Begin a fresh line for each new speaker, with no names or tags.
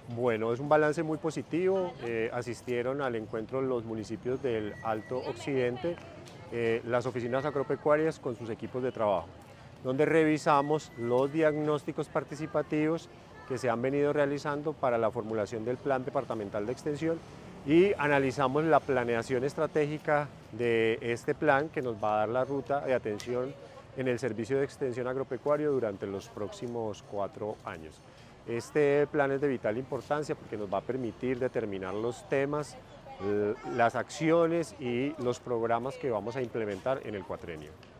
Bueno, es un balance muy positivo. Asistieron al encuentro los municipios del Alto Occidente, las oficinas agropecuarias con sus equipos de trabajo, donde revisamos los diagnósticos participativos que se han venido realizando para la formulación del Plan Departamental de Extensión y analizamos la planeación estratégica de este plan que nos va a dar la ruta de atención en el servicio de extensión agropecuario durante los próximos 4 años. Este plan es de vital importancia porque nos va a permitir determinar los temas, las acciones y los programas que vamos a implementar en el cuatrenio.